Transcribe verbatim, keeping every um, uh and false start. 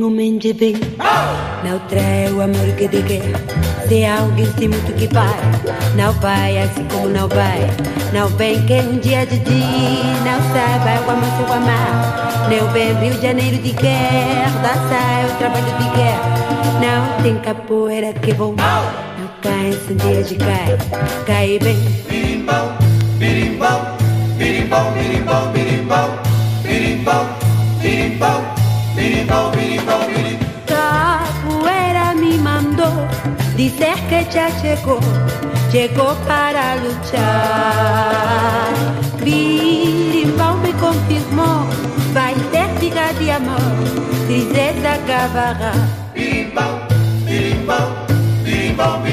bem, homem de bem. Não trai o amor que te quer. Se alguém tem muito que vai, não vai assim como não vai. Não vem que um dia de dia não saiba o amor seu amar. Não vem Rio de Janeiro de quer, dançar é o trabalho de quer. Não tem capoeira que bom, não cai em dia de cai, cai bem. Birimbau, birimbau, birimbau, birimbau, birimbau, birimbau, birimbau, birimbau, birimbau, birimbau. Capoeira me mandou dizer que já chegou, chegou para lutar. Birimbau me confirmou, vai ter figa de amor, tristeza acabará. Birimbau, birimbau, birimbau, birimbau.